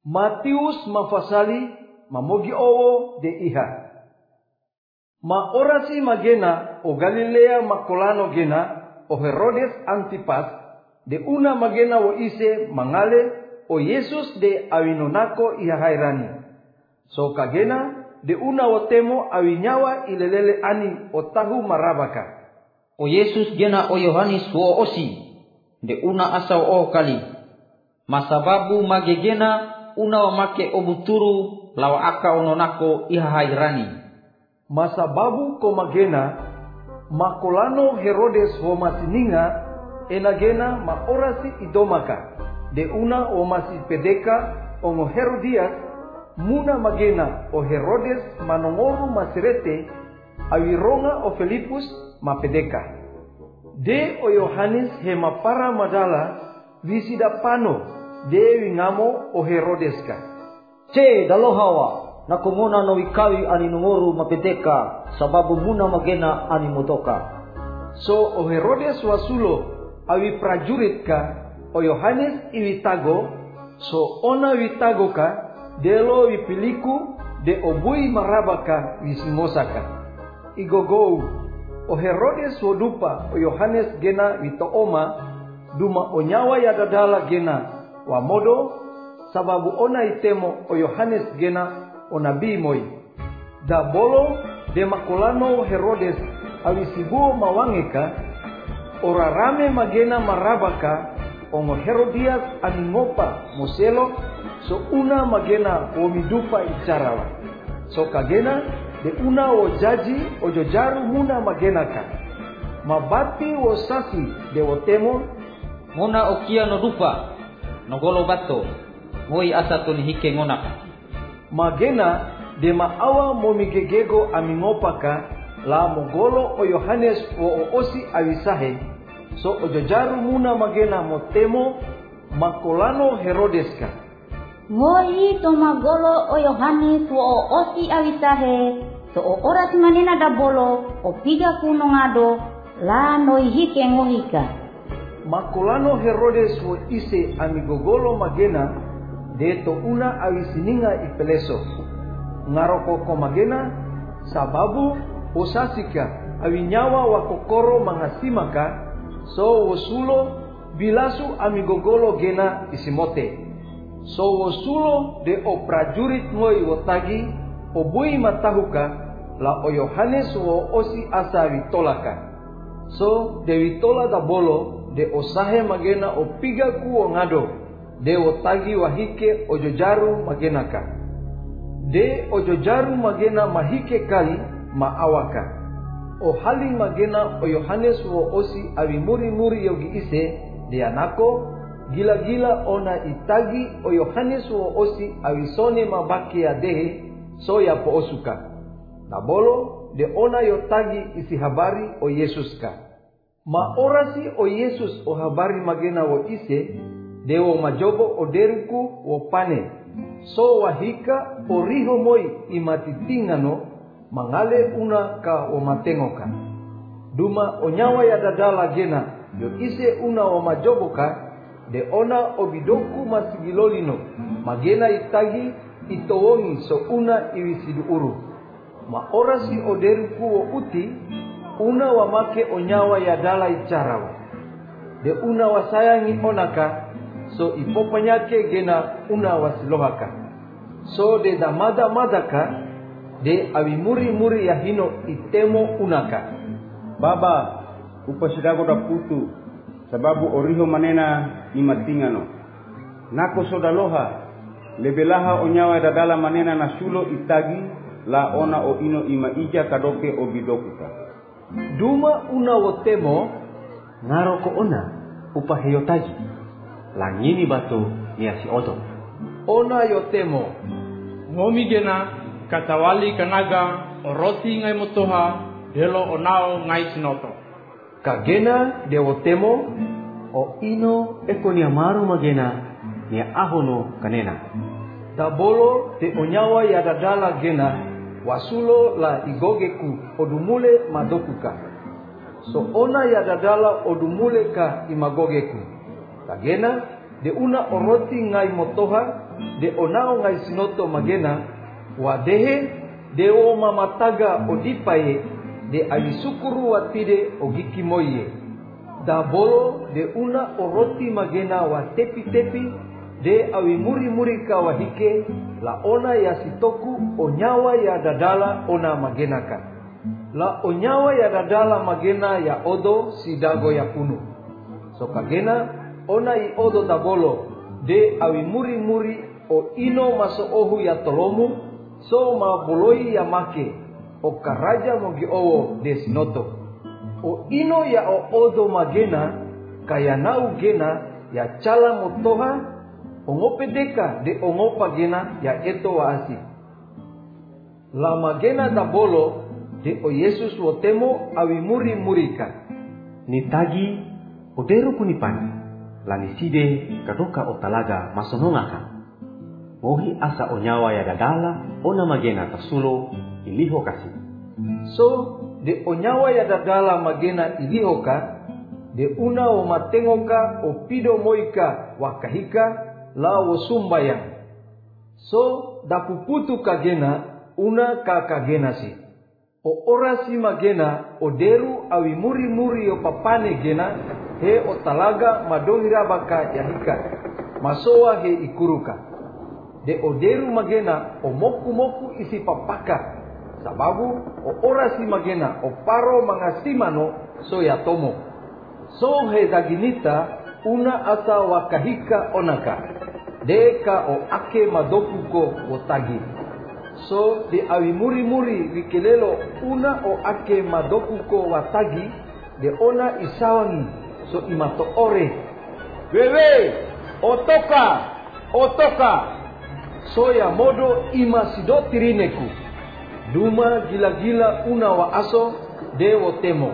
Matius mafasali mamogi owo de iha. Ma orasi magena o Galilea makolano gena o Herodes Antipas de una magena wo ise mangale o Yesus de awinonako iha hairani. So kagena de una wo temo awinyawa ilelele ani o tahu marabaka. O Yesus gena o Yohanes wo osi de una asa o kali. Masababu magegena una wa make obuturu lawa aka ononako iha hairani. Masababu ko magena makolano Herodes wo masininga enagena ma orasi idomaka de una o masipedeka ongo Herodias muna magena o Herodes manongoru masirete awironga o Filipus mapedeka de o Yohanes hemapara madala visidapano de wingamo o Herodeska Ce dalohawa nakongona no wikawi ani nungoru mapedeka sababu muna magena ani motoka. So o Herodes wasulo awi prajurit ka o Yohanes iwitago so ona witago ka delo wipiliku de obui marabaka wisimosaka igogou o Herodes wodupa o Yohanes gena witooma duma onyawa ya dadala gena wa modo sababu ona itemo o Yohanes gena o nabii moi da bolo de makolano Herodes awisibuo mawangeka ora rame magena marabaka ongo Herodias aningopa moselo so una magena o midupa icharawa so kagena de una o jaji o jojaru muna magena ka mabati o sasi de otemo Ngona okia no dupa no golo bato moi asa tuni hike ngona magena de maawa momigegego amingopaka la mogolo o Yohanes o osi awisahe so ojojaru muna magena motemo makolano Herodeska Ngoi to magolo o Yohanes wo osi awisahe so o orasi manena da bolo o piga kuno ngado la no hike ngohika makolano Herodes wo ise amigogolo magena de to una awisininga ipeleso ngaroko ko magena sababu osasika awinyawa wakokoro mangasimaka so wosulo bilasu amigogolo gena isimote so wosulo de o prajurit ngoi wotagi obui matahuka la o Yohanes wo osi asa witolaka so de witola da bolo de osahe magena o piga kuo ngado de wotagi wahike ojojaru magenaka de ojojaru magena mahike kali maawaka o hali magena o Yohanes wo osi awimuri-muri yogi ise de anako gila-gila ona itagi o Yohanes wo osi awisone mabaki ya dehe so ya po osuka nabolo de ona yotagi isi habari o Yesus ka ma orasi o Yesus o habari magena wo ise dewo majobo o deruku wo pane so wahika o riho moi imatitingano mangale una ka wo matengoka duma onyawa ya dadala gena yo ise una wo majobo ka de ona obidoku masigilolino magena itagi itowongi so una iwisidu uru ma orasi o deruku wo uti una wamake onyawa ya dala icharawa de una wasayangi onaka so ipopanyake gena una wasilohaka so de damada madaka de awimuri-muri ya hino itemo unaka Baba upasidago da putu sababu oriho manena imatingano nako sodaloha lebelaha onyawa dadala manena nasulo itagi la ona o ino ima ija kadoke obidokuka duma una wotemo ngaroko ona upaheyotagi langini batu niasi odo ona yotemo ngomi gena katawali kanaga oroti ngai motoha delo onao ngai sinoto kagena dewotemo o ino ekoniamaru magena nia ahono kanena dabolo te onyawa ya dadala gena wasulo la igogeku odumule madokuka so ona ya dadala odumule ka imagogeku kagena de una oroti ngai motoha de onao ngai sinoto magena wadehe de o mamataga odipaye de alisukuru watide ogiki moye da bolo de una oroti magena wa tepi-tepi de awi muri-muri ka wahike la ona ya sitoku onyawa ya dadala ona magenaka la onyawa ya dadala magena ya odo sidago ya punu so kagena ona I odo da bolo de awi muri-muri o ino maso ohu ya tolomu so ma boloi ya make o karaja mogi owo de sinoto o ino ya o odo magena kaya nau gena ya chala motoha ongope deka de ongopa gena ya eto wa asi la magena da bolo de o Yesus wotemo awi muri-murika ni tagi oderu kunipani lani side kadoka o talaga masonongaka mohi asa onyawa ya dadala ona magena tasulo iliho kasi so de onyawa ya dadala magena ilihoka de una o matengoka o pido moika wakahika la o sumbayang so da puputu kagena una kakagena si o orasi magena o deru awi muri-muri o papane gena he o talaga madongira baka yahika masoa he ikuruka de o deru magena o moku-moku isi papaka sababu o orasi magena o paro mangasimano so yatomo so he daginita una asa wakahika onaka deka o ake madokuko wotagi so de awi muri-muri wikelelo una o ake madokuko watagi de ona isawangi so imato ore wewe otoka so ya modo imasido tirineku duma gila-gila una wa aso de wotemo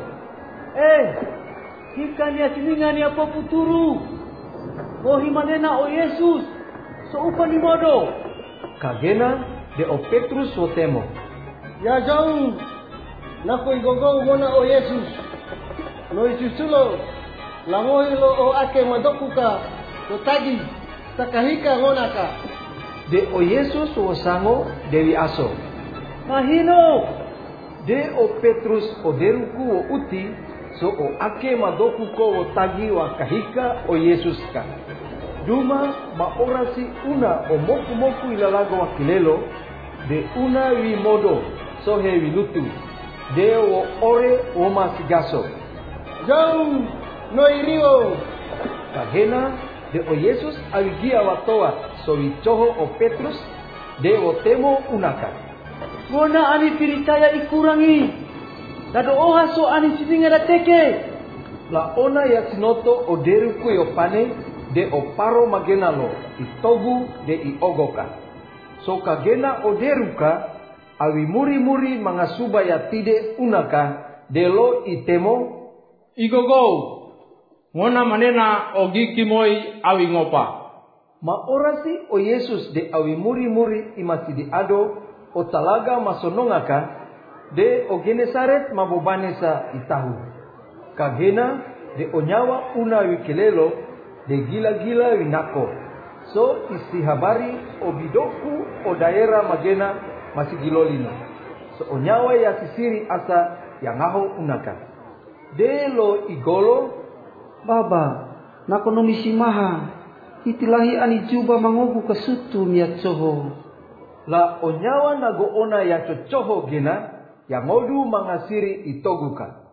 hikani asiningani apa puturu mohi manena o Yesus so upani modo kagena de o Petrus wotemo ya jauh nako igogong mona o Yesus no isusulo lamohi lo o ake madokuka o tagi sakahika ngonaka de o Yesus wosango dewi aso mahino de o Petrus o deruku o uti so o ake madokuko o tagi wa kahika o Yesus ka duma maorasi una o moku-moku ilalago wa kilelo de una wi modo so he wilutu de o ore o masigaso jauh no irio kagena de o Yesus awigia watoa so wichoho o Petrus de o temo unaka ngona ani piritaya ikurangi dado oha so ani sininga dateke la ona ya sinoto o deruku yo pane de o paro magena lo itogu de I ogoka so kagena o deruka awi muri-muri mangasuba ya tide unaka de lo itemo igogo ngona manena ogiki moi awi ngopa ma orasi o Yesus de awi muri-muri imasidi ado o talaga masonongaka de o Genesaret mabobanesa itahu kagena de onyawa una wikelelo de gila-gila winako so isi habari o bidoku o daerah magena masigilolino so onyawa ya sisiri asa yang ngaho unaka de lo igolo baba nakonomisi maha itilahi ani juba mangogu kasutu miatsoho la onyawa nago ona ya cocoho gena yang ngodu mangasiri itoguka